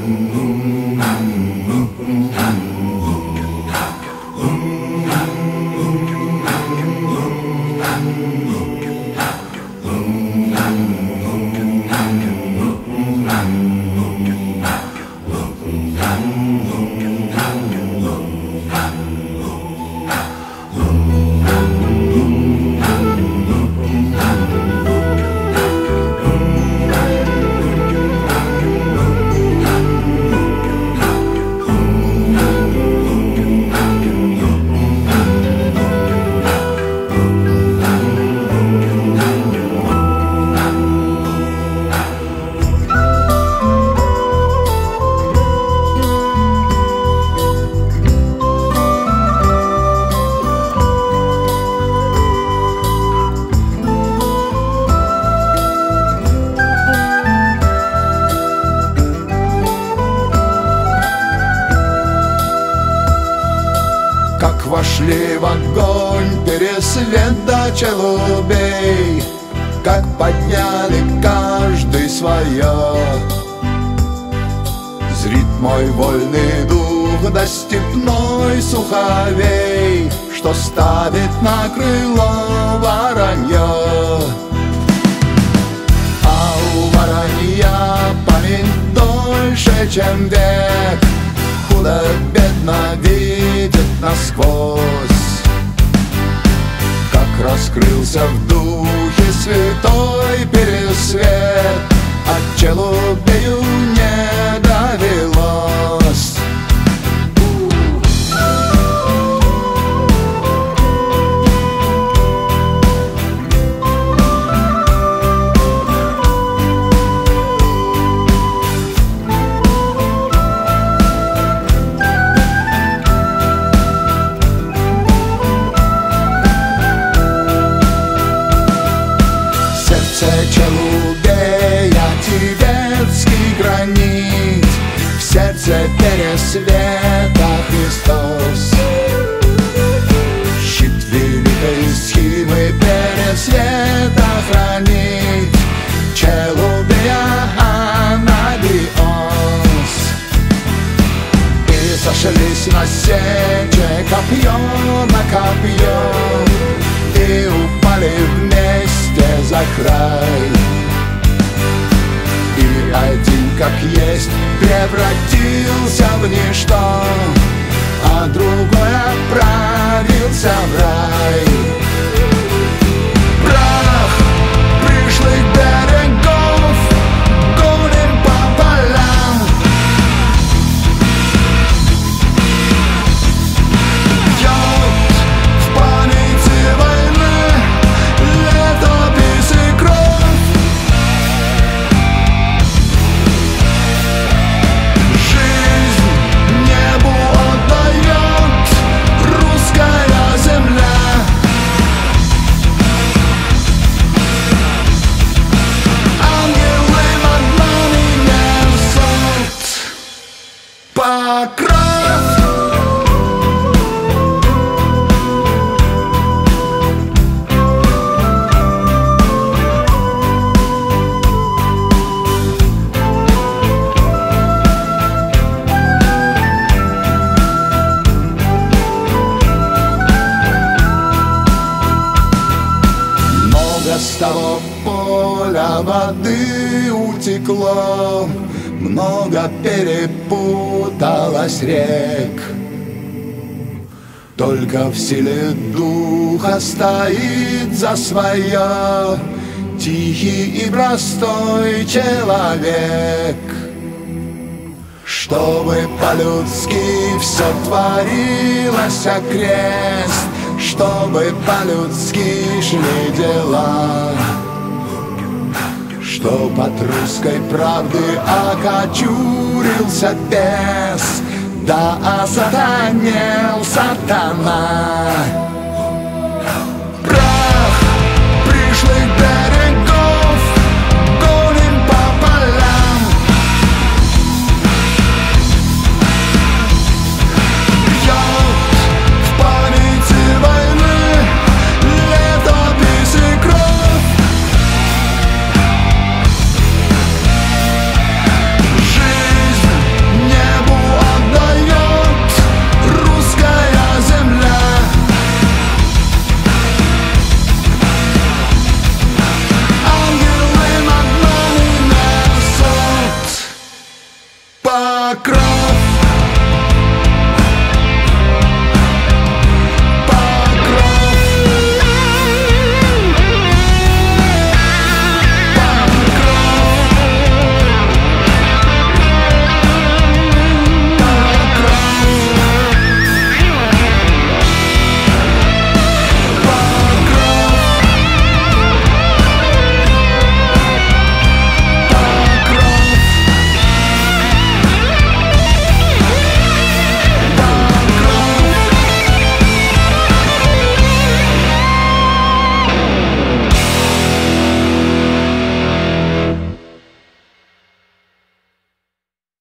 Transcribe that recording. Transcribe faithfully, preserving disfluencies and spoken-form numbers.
Как вошли в огонь пересвет до челубей, как подняли каждый свое. Зрит мой вольный дух до степной суховей, что ставит на крыло воронье. А у воронья память дольше, чем век, худо-бедно видит насквозь. Как раскрылся в духе святой пересвет, от челубею не довелось. Челубея тибетский гранит, в сердце пересвета Христос. Щит великой схимы пересвета хранит, Челубея Анабиос. И сошлись на сече копье на копье, и упали вместе за край. И один, как есть, превратился в ничто, а другой отправился в рай. Прах пришлых берегов гоним по полям, бьет в памяти войны летопись и кровь. Жизнь небу отдает русская земля. Ангелы над нами несут покров. С того поля воды утекло, много перепуталось рек. Только в силе духа стоит за свое тихий и простой человек. Чтобы по-людски все творилось окрест, чтобы по-людски шли дела, чтоб от русской правды окочурился бес, да осатанел сатана.